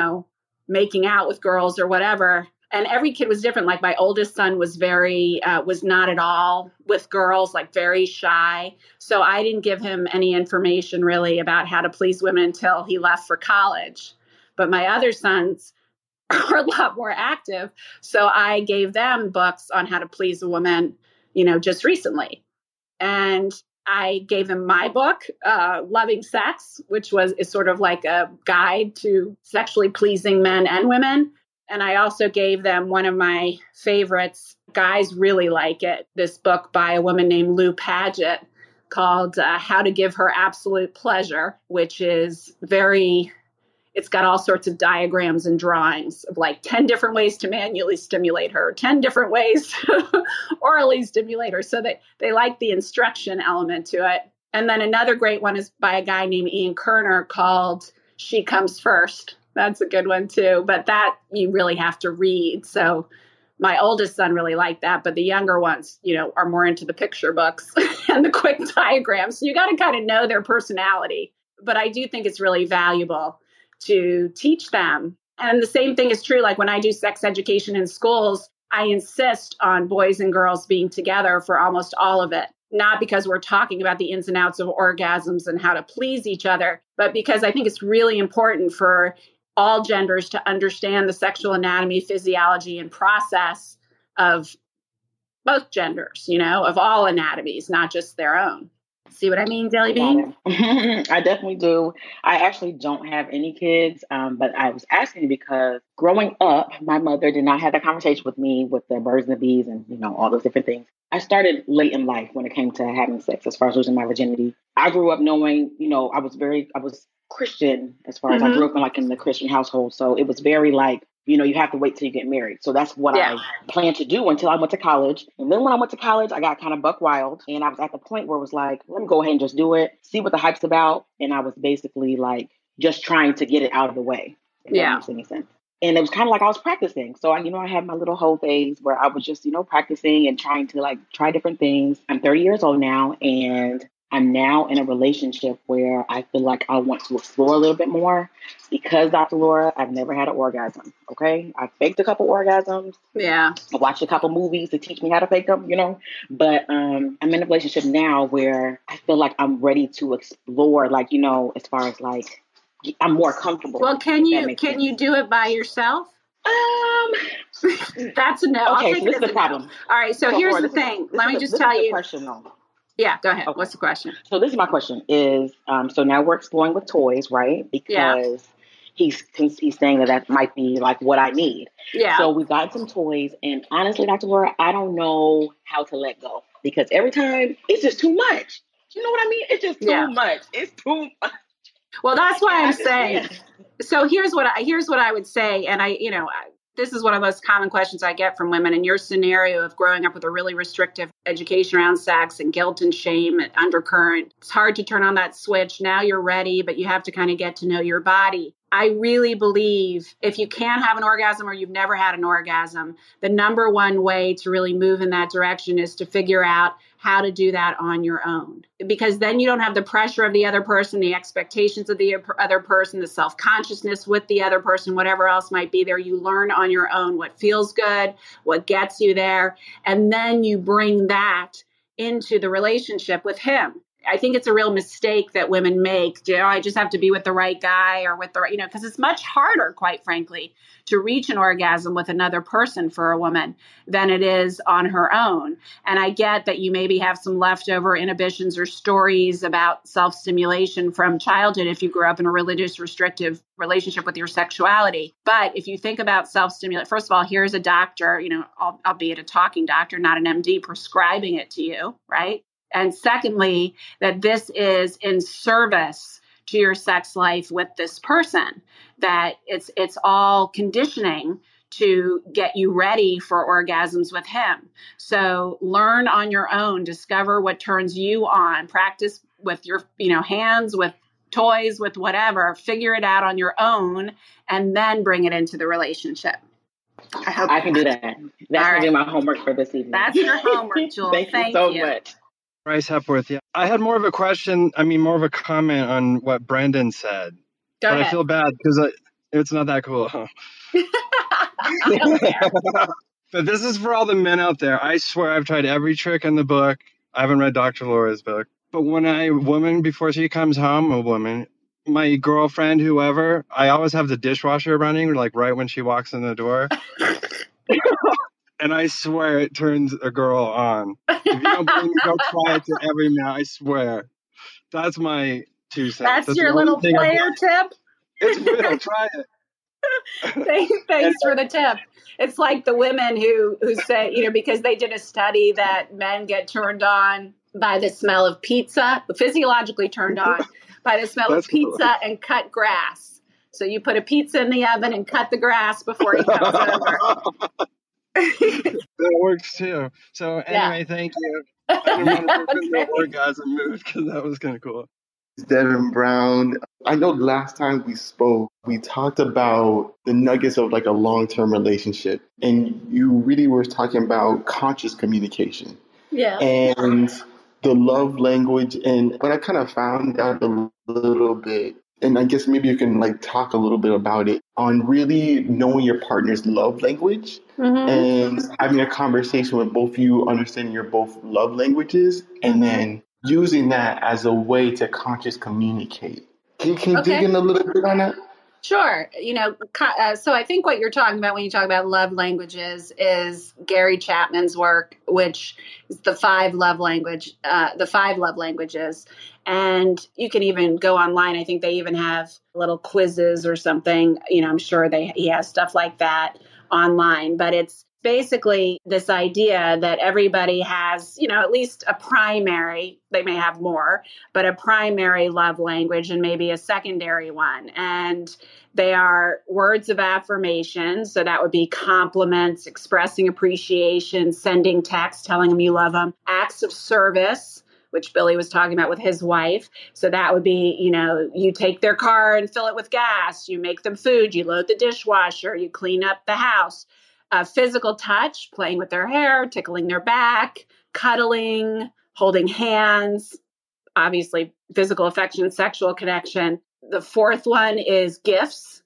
making out with girls or whatever. And every kid was different. Like my oldest son was was not at all with girls, like very shy. So I didn't give him any information really about how to please women until he left for college. But my other sons are a lot more active. So I gave them books on how to please a woman, just recently. And I gave them my book, Loving Sex, which is sort of like a guide to sexually pleasing men and women. And I also gave them one of my favorites. Guys really like it. This book by a woman named Lou Paget called How to Give Her Absolute Pleasure, which is it's got all sorts of diagrams and drawings of like 10 different ways to manually stimulate her, 10 different ways to orally stimulate her. So they like the instruction element to it. And then another great one is by a guy named Ian Kerner called She Comes First. That's a good one too. But that you really have to read. So my oldest son really liked that, but the younger ones, are more into the picture books and the quick diagrams. So you got to kind of know their personality. But I do think it's really valuable to teach them. And the same thing is true. Like when I do sex education in schools, I insist on boys and girls being together for almost all of it. Not because we're talking about the ins and outs of orgasms and how to please each other, but because I think it's really important for all genders to understand the sexual anatomy, physiology, and process of both genders, of all anatomies, not just their own. See what I mean, Jelly Bean? I definitely do. I actually don't have any kids, but I was asking because growing up, my mother did not have that conversation with me with the birds and the bees and, all those different things. I started late in life when it came to having sex as far as losing my virginity. I grew up knowing, I was Christian as far as I grew up in the Christian household. So it was very like, you have to wait till you get married. So that's what I planned to do until I went to college. And then when I went to college, I got kind of buck wild. And I was at the point where it was like, let me go ahead and just do it, see what the hype's about. And I was basically like just trying to get it out of the way. If that makes any sense. And it was kind of like I was practicing. So, I had my little whole phase where I was just, practicing and trying to like try different things. I'm 30 years old now, and I'm now in a relationship where I feel like I want to explore a little bit more because, Dr. Laura, I've never had an orgasm. Okay. I faked a couple orgasms. Yeah. I watched a couple movies to teach me how to fake them, but I'm in a relationship now where I feel like I'm ready to explore, like, as far as like, I'm more comfortable. Well, can you do it by yourself? That's a no. Okay, so this is the problem. All right. So here's the thing. Let me just tell you. Question though. Yeah, go ahead. Okay. What's the question? So this is my question is, so now we're exploring with toys, right? Because he's saying that might be like what I need. Yeah. So we got some toys, and honestly, Dr. Laura, I don't know how to let go because every time it's just too much. You know what I mean? It's just too much. It's too much. Well, that's why I'm saying. So here's what I would say, and this is one of the most common questions I get from women. In your scenario of growing up with a really restrictive education around sex and guilt and shame and undercurrent, it's hard to turn on that switch. Now you're ready, but you have to kind of get to know your body. I really believe if you can't have an orgasm or you've never had an orgasm, the number one way to really move in that direction is to figure out how to do that on your own. Because then you don't have the pressure of the other person, the expectations of the other person, the self-consciousness with the other person, whatever else might be there. You learn on your own what feels good, what gets you there. And then you bring that into the relationship with him. I think it's a real mistake that women make. I just have to be with the right guy or with the right, because it's much harder, quite frankly, to reach an orgasm with another person for a woman than it is on her own. And I get that you maybe have some leftover inhibitions or stories about self-stimulation from childhood if you grew up in a religious, restrictive relationship with your sexuality. But if you think about self-stimulation, first of all, here's a doctor, albeit a talking doctor, not an MD, prescribing it to you, right? And secondly, that this is in service to your sex life with this person, that it's all conditioning to get you ready for orgasms with him. So learn on your own, discover what turns you on, practice with your hands, with toys, with whatever, figure it out on your own and then bring it into the relationship. I hope I can do that. That's going to be my homework for this evening. That's your homework, Jewel. Thank you so much. Bryce Hepworth. Yeah, I had more of a question. More of a comment on what Brendan said. Go ahead. I feel bad because it's not that cool. I don't care. But this is for all the men out there. I swear I've tried every trick in the book. I haven't read Dr. Laura's book. But when a woman, before she comes home, a woman, my girlfriend, whoever, I always have the dishwasher running, like right when she walks in the door. And I swear it turns a girl on. If you don't believe me, go try it to every man. I swear. That's my 2 cents. That's your little player tip? It's real. Try it. Thanks for the tip. It's like the women who say, because they did a study that men get turned on by the smell of pizza, physiologically turned on by the smell of pizza and cut grass. So you put a pizza in the oven and cut the grass before he comes over. That works too. So anyway, Thank you. I didn't want to put in the orgasm mood because that was kind of cool. Devin Brown. I know last time we spoke, we talked about the nuggets of like a long-term relationship, and you really were talking about conscious communication. Yeah. And the love language. And what I kind of found out a little bit, and I guess maybe you can like talk a little bit about it, on really knowing your partner's love language and having a conversation with both of you, understanding your both love languages, and then using that as a way to conscious communicate. Can you dig in a little bit on that? Sure. So I think what you're talking about when you talk about love languages is Gary Chapman's work, which is the 5 love languages. And you can even go online. I think they even have little quizzes or something. I'm sure he has stuff like that online, but it's basically this idea that everybody has, at least a primary, they may have more, but a primary love language and maybe a secondary one. And they are words of affirmation. So that would be compliments, expressing appreciation, sending texts, telling them you love them, acts of service, which Billy was talking about with his wife. So that would be, you take their car and fill it with gas, you make them food, you load the dishwasher, you clean up the house. Physical touch, playing with their hair, tickling their back, cuddling, holding hands, obviously physical affection, sexual connection. The 4th one is gifts,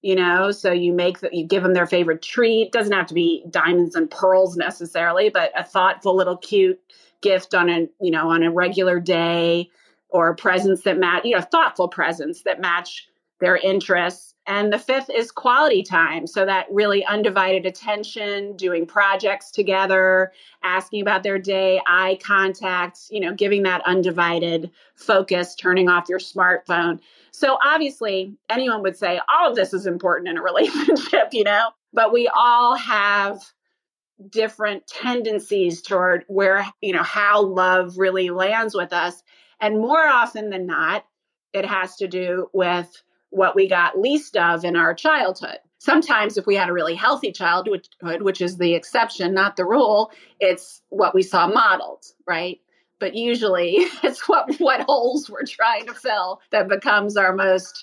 so you give them their favorite treat. Doesn't have to be diamonds and pearls necessarily, but a thoughtful little cute gift on a regular day, or presents that match, thoughtful presents that match their interests. And the 5th is quality time. So that really undivided attention, doing projects together, asking about their day, eye contact, giving that undivided focus, turning off your smartphone. So obviously anyone would say all of this is important in a relationship, but we all have different tendencies toward where, how love really lands with us. And more often than not, it has to do with what we got least of in our childhood. Sometimes if we had a really healthy childhood, which is the exception, not the rule, it's what we saw modeled, right? But usually it's what holes we're trying to fill that becomes our most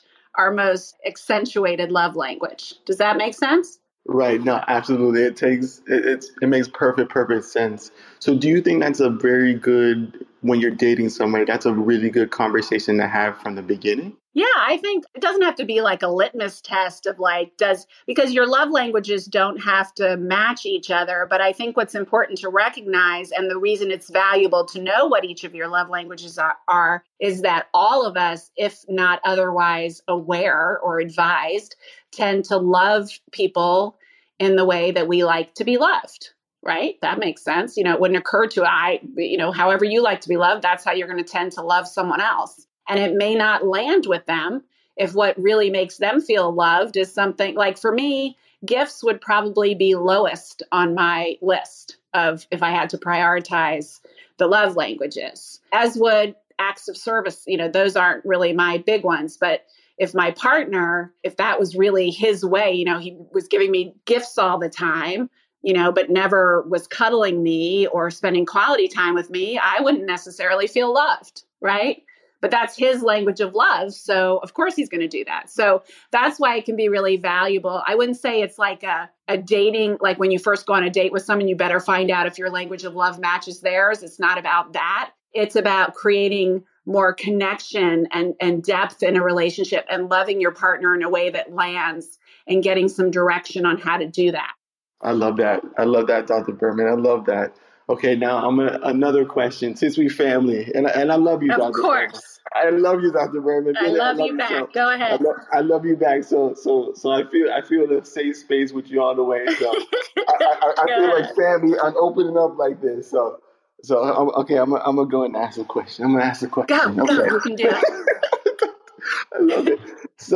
accentuated love language. Does that make sense? Right. No, absolutely. It makes perfect sense. So do you think that's a very good, when you're dating somebody, that's a really good conversation to have from the beginning? Yeah, I think it doesn't have to be like a litmus test of because your love languages don't have to match each other. But I think what's important to recognize, and the reason it's valuable to know what each of your love languages are is that all of us, if not otherwise aware or advised, tend to love people in the way that we like to be loved. Right? That makes sense. It wouldn't occur to however you like to be loved, that's how you're going to tend to love someone else. And it may not land with them if what really makes them feel loved is something like, for me, gifts would probably be lowest on my list of if I had to prioritize the love languages, as would acts of service. Those aren't really my big ones. But if my partner, if that was really his way, he was giving me gifts all the time, but never was cuddling me or spending quality time with me, I wouldn't necessarily feel loved, right? but that's his language of love. So of course he's going to do that. So that's why it can be really valuable. I wouldn't say it's like a dating, like when you first go on a date with someone, you better find out if your language of love matches theirs. It's not about that. It's about creating more connection and depth in a relationship and loving your partner in a way that lands and getting some direction on how to do that. I love that. I love that, Dr. Berman. I love that. Okay, now another question. Since we family, and I love you, Dr. Of course. Berman. I love you, Dr. Berman. I love you back. So, go ahead. I love you back. So I feel the safe space with you all the way. So I feel like family. I'm opening up like this. So I'm gonna go and ask a question. Go. You can do it. I love it.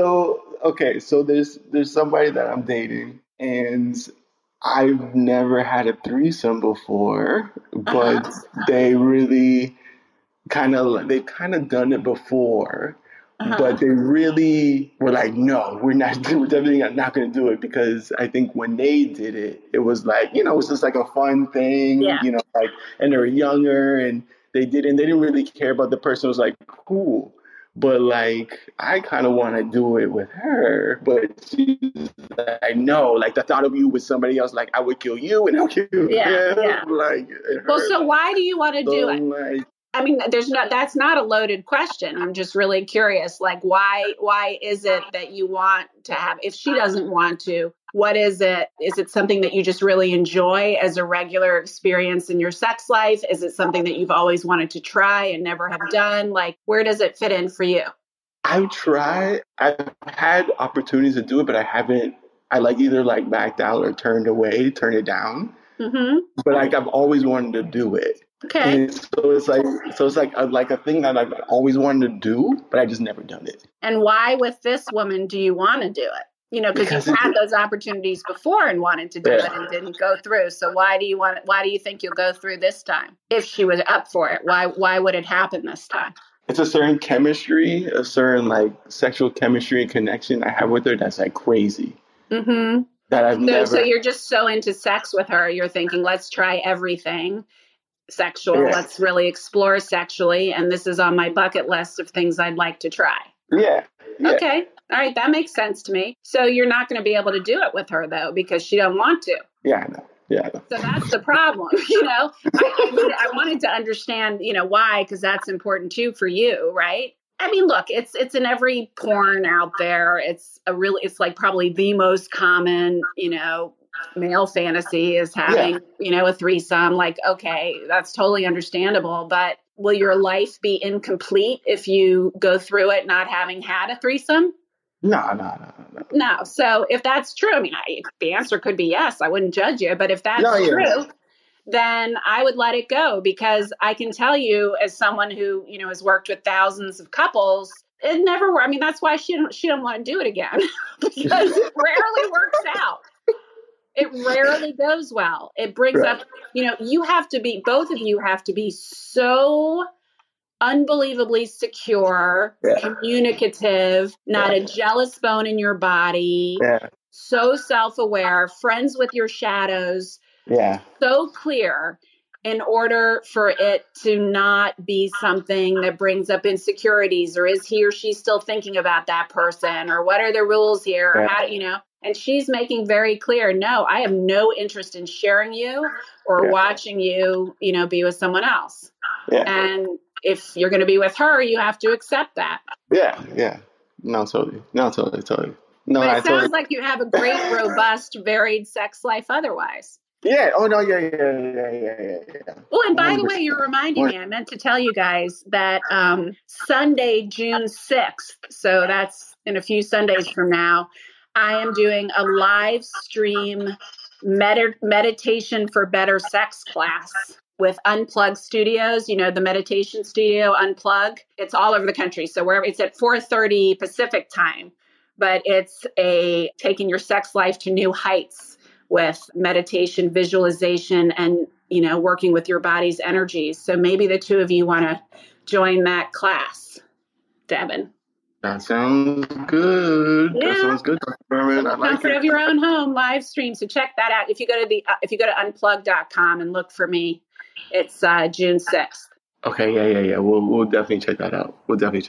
So there's somebody that I'm dating, and I've never had a threesome before, but they really they've kind of done it before, but they really were like, no, we're definitely not going to do it, because I think when they did it, it was like, it was just like a fun thing, and they were younger and they didn't really care about the person. It was like, cool. But like, I kind of want to do it with her, but she's like, no, like the thought of you with somebody else, like I would kill you and I'll kill him. Yeah. Like, so why do you want to do it? Like, I mean, that's not a loaded question. I'm just really curious. Like, why is it that you want to have, if she doesn't want to, what is it? Is it something that you just really enjoy as a regular experience in your sex life? Is it something that you've always wanted to try and never have done? Like, where does it fit in for you? I've tried. I've had opportunities to do it, but I haven't. I either backed out or turned it down. Mm-hmm. But I've always wanted to do it. Okay. And so it's like a thing that I've always wanted to do, but I just never done it. And why with this woman do you want to do it? Because you've had those opportunities before and wanted to do it and didn't go through. So why do you think you'll go through this time? If she was up for it, why would it happen this time? It's a certain chemistry, a certain sexual chemistry and connection I have with her that's crazy. Mm-hmm. That I've never. So you're just so into sex with her. You're thinking, let's try everything sexual. Yeah. Let's really explore sexually. And this is on my bucket list of things I'd like to try. Yeah. Okay. All right. That makes sense to me. So you're not going to be able to do it with her, though, because she don't want to. Yeah, I know. Yeah. I know. So that's the problem. I wanted to understand, why, because that's important, too, for you. Right. I mean, look, it's in every porn out there. It's probably the most common, male fantasy is having, a threesome. Like, okay, that's totally understandable. But will your life be incomplete if you go through it not having had a threesome? No. So if that's true, I mean, the answer could be yes. I wouldn't judge you. But if that's true, then I would let it go, because I can tell you, as someone who, has worked with thousands of couples, it never worked. I mean, that's why she don't want to do it again, because it rarely works out. It rarely goes well. It brings up, both of you have to be so unbelievably secure, communicative, not a jealous bone in your body, so self-aware, friends with your shadows, so clear, in order for it to not be something that brings up insecurities, or is he or she still thinking about that person, or what are the rules here, or how, and she's making very clear, no, I have no interest in sharing you or watching you, be with someone else. Yeah. And if you're going to be with her, you have to accept that. Yeah. No, totally. No, but it sounds like you have a great, robust, varied sex life otherwise. Yeah. Oh, no. Yeah. Oh, and by the way, you're reminding me, I meant to tell you guys that Sunday, June 6th, so that's in a few Sundays from now, I am doing a live stream meditation for better sex class with Unplug Studios, the meditation studio Unplug. It's all over the country. So wherever, it's at 4:30 Pacific time, but it's taking your sex life to new heights with meditation, visualization, and, working with your body's energies. So maybe the two of you want to join that class, Devin. That sounds good. Yeah. That sounds good, Dr. Berman. I like comfort it. of your own home live stream. So check that out. If you go to unplug.com and look for me, it's June 6th. Okay, yeah. We'll definitely check that out.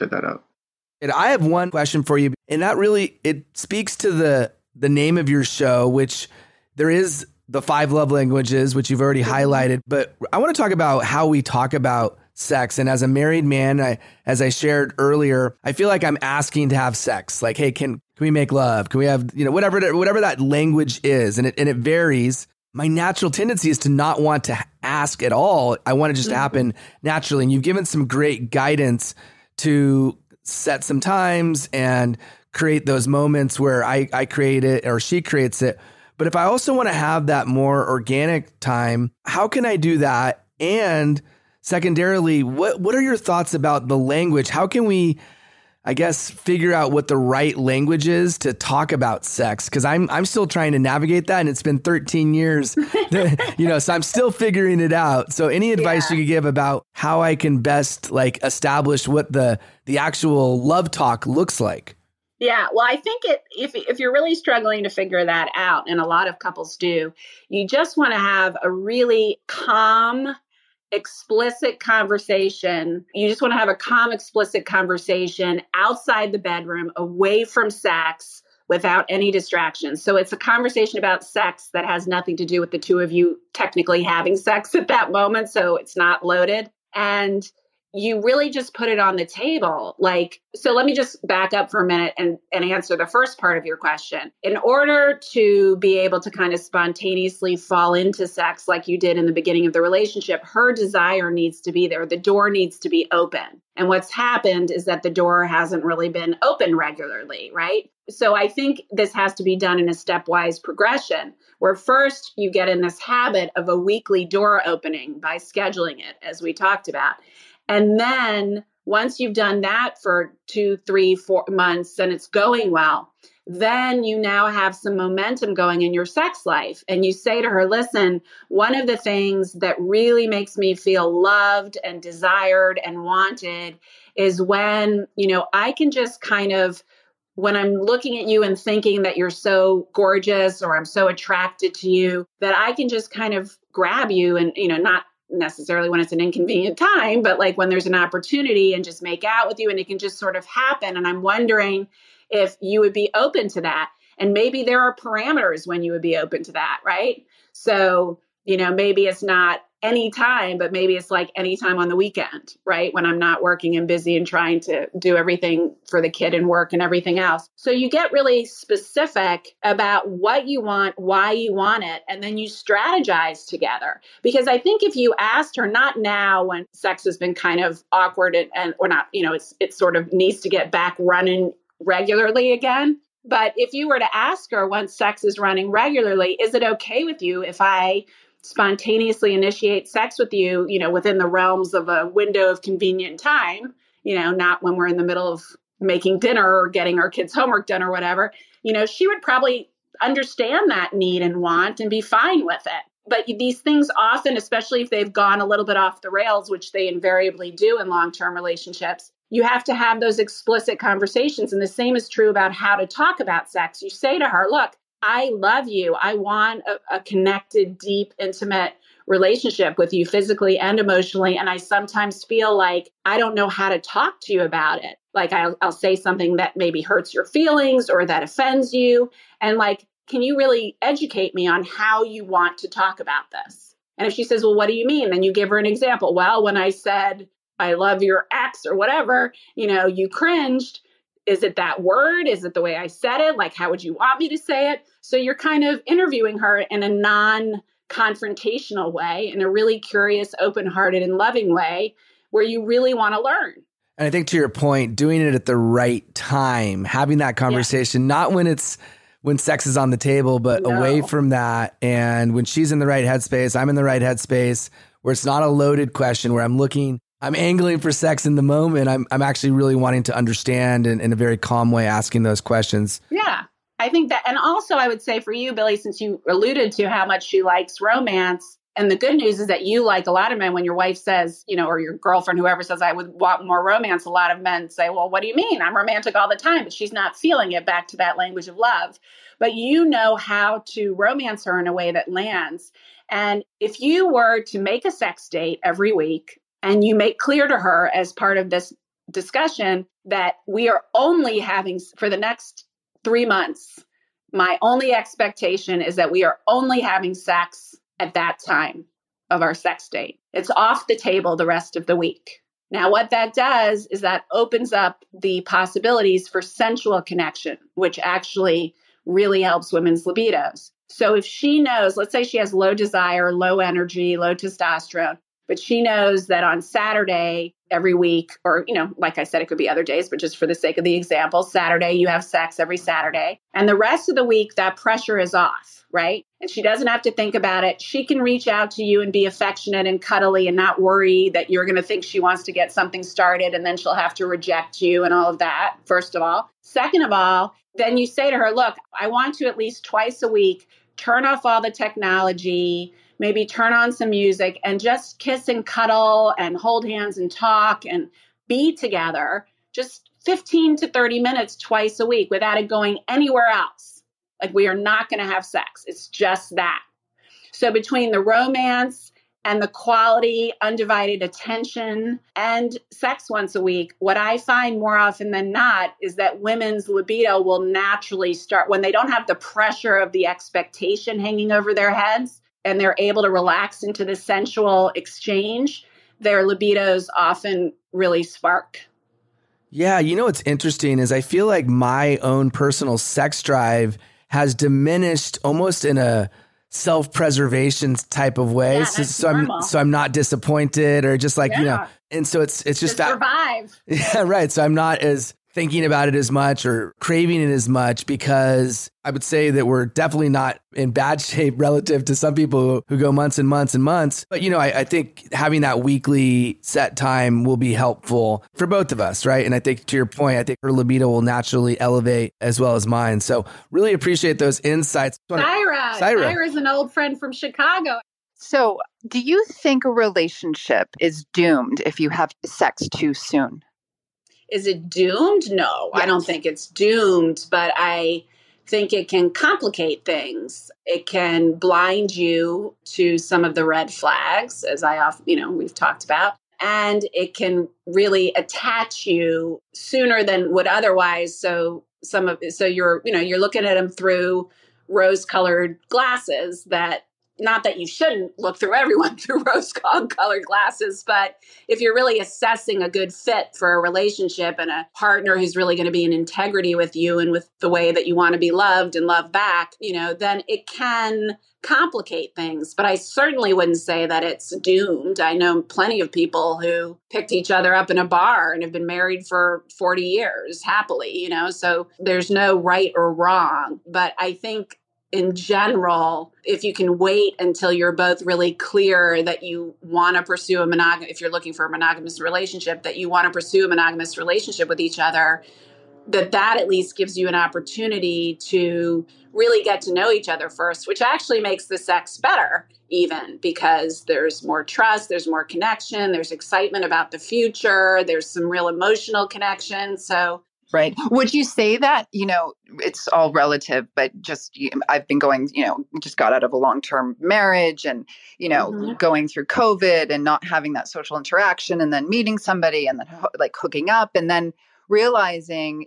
And I have one question for you, and that really, it speaks to the name of your show, which there is the 5 love languages, which you've already highlighted. But I want to talk about how we talk about sex. And as a married man, as I shared earlier, I feel like I'm asking to have sex. Like, hey, can we make love? Can we have, whatever that language is? And it varies. My natural tendency is to not want to ask at all. I want it just to happen naturally. And you've given some great guidance to set some times and create those moments where I create it or she creates it. But if I also want to have that more organic time, how can I do that? And secondarily, what are your thoughts about the language? How can we, I guess, figure out what the right language is to talk about sex? Because I'm still trying to navigate that, and it's been 13 years, so I'm still figuring it out. So any advice you could give about how I can best establish what the actual love talk looks like? Yeah, well, I think if you're really struggling to figure that out, and a lot of couples do, you just want to have a really calm, explicit conversation. You just want to have a calm, explicit conversation outside the bedroom, away from sex, without any distractions. So it's a conversation about sex that has nothing to do with the two of you technically having sex at that moment. So it's not loaded. And you really just put it on the table. So let me just back up for a minute and answer the first part of your question. In order to be able to kind of spontaneously fall into sex like you did in the beginning of the relationship, her desire needs to be there. The door needs to be open. And what's happened is that the door hasn't really been open regularly, right? So I think this has to be done in a stepwise progression, where first you get in this habit of a weekly door opening by scheduling it, as we talked about. And then once you've done that for 2, 3, 4 months and it's going well, then you now have some momentum going in your sex life. And you say to her, listen, one of the things that really makes me feel loved and desired and wanted is when, I can just kind of, when I'm looking at you and thinking that you're so gorgeous or I'm so attracted to you, that I can just kind of grab you and, not necessarily when it's an inconvenient time, but when there's an opportunity and just make out with you, and it can just sort of happen. And I'm wondering if you would be open to that. And maybe there are parameters when you would be open to that, right? So, maybe it's not any time, but maybe it's any time on the weekend, right? When I'm not working and busy and trying to do everything for the kid and work and everything else. So you get really specific about what you want, why you want it, and then you strategize together. Because I think if you asked her, not now when sex has been kind of awkward and or not, it sort of needs to get back running regularly again. But if you were to ask her once sex is running regularly, is it okay with you if I spontaneously initiate sex with you, within the realms of a window of convenient time, not when we're in the middle of making dinner or getting our kids' homework done or whatever, she would probably understand that need and want and be fine with it. But these things often, especially if they've gone a little bit off the rails, which they invariably do in long-term relationships, you have to have those explicit conversations. And the same is true about how to talk about sex. You say to her, look, I love you. I want a connected, deep, intimate relationship with you physically and emotionally. And I sometimes feel like I don't know how to talk to you about it. I'll say something that maybe hurts your feelings or that offends you. And can you really educate me on how you want to talk about this? And if she says, well, what do you mean? Then you give her an example. Well, when I said, I love your ex or whatever, you cringed. Is it that word? Is it the way I said it? How would you want me to say it? So you're kind of interviewing her in a non-confrontational way, in a really curious, open-hearted and loving way where you really want to learn. And I think to your point, doing it at the right time, having that conversation, not when sex is on the table, but away from that. And when she's in the right headspace, I'm in the right headspace, where it's not a loaded question, where I'm angling for sex in the moment. I'm actually really wanting to understand and in a very calm way asking those questions. Yeah, I think that. And also I would say for you, Billy, since you alluded to how much she likes romance, and the good news is that you, like a lot of men, when your wife says, or your girlfriend, whoever says, I would want more romance, a lot of men say, well, what do you mean? I'm romantic all the time, but she's not feeling it, back to that language of love. But you know how to romance her in a way that lands. And if you were to make a sex date every week, and you make clear to her as part of this discussion that we are only having, for the next 3 months, my only expectation is that we are only having sex at that time of our sex date. It's off the table the rest of the week. Now, what that does is that opens up the possibilities for sensual connection, which actually really helps women's libidos. So if she knows, let's say she has low desire, low energy, low testosterone, but she knows that on Saturday every week, or, like I said, it could be other days, but just for the sake of the example, Saturday, you have sex every Saturday. And the rest of the week, that pressure is off, right? And she doesn't have to think about it. She can reach out to you and be affectionate and cuddly and not worry that you're going to think she wants to get something started and then she'll have to reject you and all of that, first of all. Second of all, then you say to her, look, I want to at least twice a week turn off all the technology, maybe turn on some music and just kiss and cuddle and hold hands and talk and be together just 15 to 30 minutes twice a week without it going anywhere else. Like, we are not going to have sex. It's just that. So between the romance and the quality, undivided attention and sex once a week, what I find more often than not is that women's libido will naturally start when they don't have the pressure of the expectation hanging over their heads and they're able to relax into the sensual exchange. Their libidos often really spark. Yeah, what's interesting is I feel like my own personal sex drive has diminished almost in a self-preservation type of way. Yeah, so I'm not disappointed or just like, and so it's just that survive. Yeah, right. So I'm not as thinking about it as much or craving it as much, because I would say that we're definitely not in bad shape relative to some people who go months and months and months. But, I think having that weekly set time will be helpful for both of us, right? And I think, to your point, I think her libido will naturally elevate as well as mine. So really appreciate those insights. Syra is an old friend from Chicago. So do you think a relationship is doomed if you have sex too soon? Is it doomed? No, yes. I don't think it's doomed, but I think it can complicate things. It can blind you to some of the red flags, as we've talked about, and it can really attach you sooner than would otherwise. So you're looking at them through rose-colored glasses that. Not that you shouldn't look through everyone through rose-colored glasses, but if you're really assessing a good fit for a relationship and a partner who's really going to be in integrity with you and with the way that you want to be loved and love back, then it can complicate things. But I certainly wouldn't say that it's doomed. I know plenty of people who picked each other up in a bar and have been married for 40 years happily, so there's no right or wrong. But I think in general, if you can wait until you're both really clear that you want to pursue if you're looking for a monogamous relationship, that you want to pursue a monogamous relationship with each other, that at least gives you an opportunity to really get to know each other first, which actually makes the sex better, even because there's more trust, there's more connection, there's excitement about the future, there's some real emotional connection. So right. Would you say that, it's all relative, but just, I've been going, just got out of a long-term marriage and, going through COVID and not having that social interaction and then meeting somebody and then hooking up and then realizing,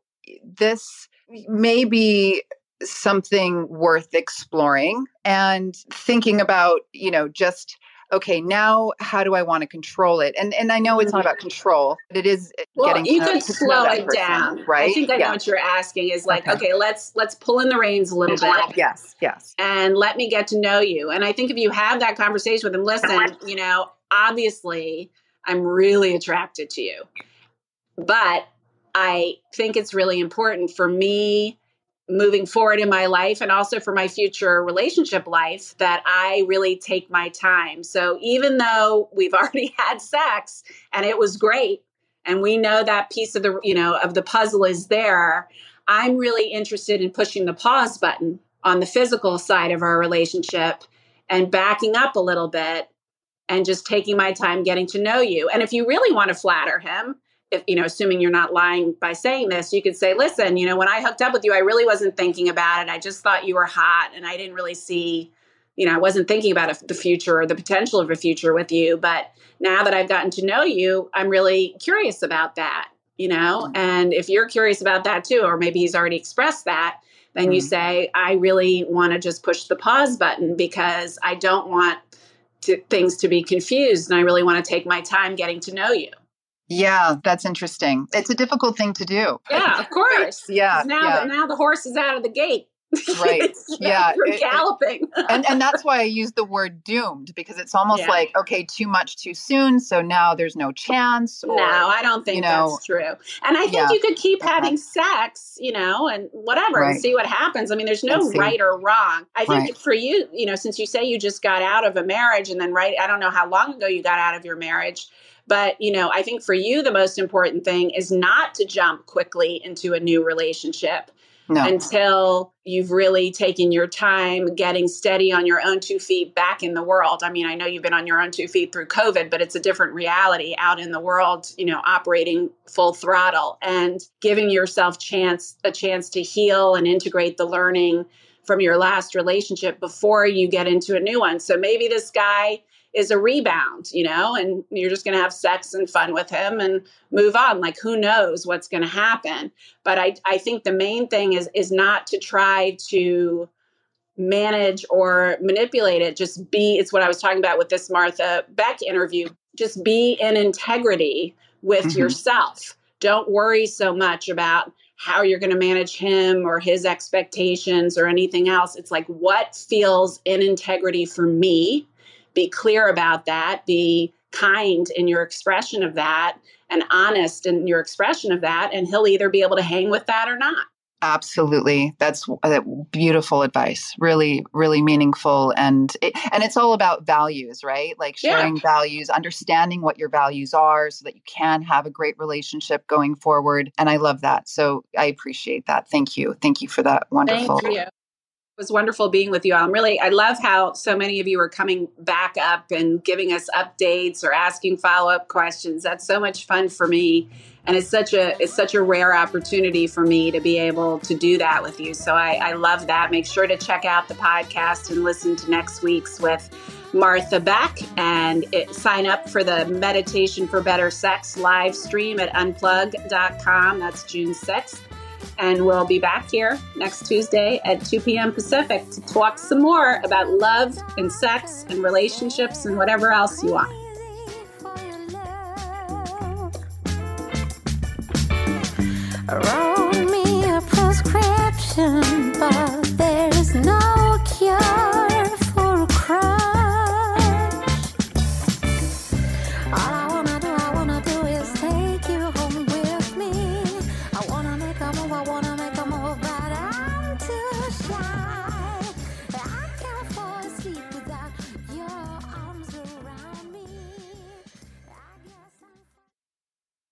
this may be something worth exploring and thinking about, just okay, now how do I want to control it? And I know it's not about control, but it is getting you could slow it down, right? I think I know what you're asking is okay, let's pull in the reins a little bit. Yes. And let me get to know you. And I think if you have that conversation with them, listen, obviously I'm really attracted to you, but I think it's really important for me moving forward in my life and also for my future relationship life that I really take my time. So even though we've already had sex and it was great, and we know that piece of the puzzle is there, I'm really interested in pushing the pause button on the physical side of our relationship and backing up a little bit and just taking my time getting to know you. And if you really want to flatter him, if, assuming you're not lying by saying this, you could say, listen, when I hooked up with you, I really wasn't thinking about it. I just thought you were hot and I didn't really see, I wasn't thinking about the future or the potential of a future with you. But now that I've gotten to know you, I'm really curious about that, and if you're curious about that too, or maybe he's already expressed that, then you say, I really want to just push the pause button because I don't want things to be confused. And I really want to take my time getting to know you. Yeah, that's interesting. It's a difficult thing to do. Yeah, of course. Yeah. Now the horse is out of the gate. Right. Yeah. You're galloping. and that's why I use the word doomed, because it's almost like, okay, too much too soon. So now there's no chance. No, I don't think that's true. And I think you could keep having sex, and whatever, and see what happens. I mean, there's no right or wrong. I think for you, since you say you just got out of a marriage and then I don't know how long ago you got out of your marriage. But, I think for you, the most important thing is not to jump quickly into a new relationship until you've really taken your time getting steady on your own 2 feet back in the world. I mean, I know you've been on your own 2 feet through COVID, but it's a different reality out in the world, operating full throttle and giving yourself a chance to heal and integrate the learning from your last relationship before you get into a new one. So maybe this guy is a rebound, and you're just going to have sex and fun with him and move on. Like, who knows what's going to happen? But I think the main thing is not to try to manage or manipulate it. It's what I was talking about with this Martha Beck interview. Just be in integrity with yourself. Don't worry so much about how you're going to manage him or his expectations or anything else. It's like, what feels in integrity for me? Be clear about that, be kind in your expression of that, and honest in your expression of that, and he'll either be able to hang with that or not. Absolutely. That's beautiful advice. Really, really meaningful. And it's all about values, right? Like sharing values, understanding what your values are so that you can have a great relationship going forward. And I love that. So I appreciate that. Thank you. Thank you for that. Wonderful. Thank you. It was wonderful being with you all. I love how so many of you are coming back up and giving us updates or asking follow-up questions. That's so much fun for me. And it's such a rare opportunity for me to be able to do that with you. So I love that. Make sure to check out the podcast and listen to next week's with Martha Beck, and sign up for the Meditation for Better Sex live stream at unplug.com. That's June 6th. And we'll be back here next Tuesday at 2 p.m. Pacific to talk some more about love and sex and relationships and whatever else you want. Wrote me a prescription, but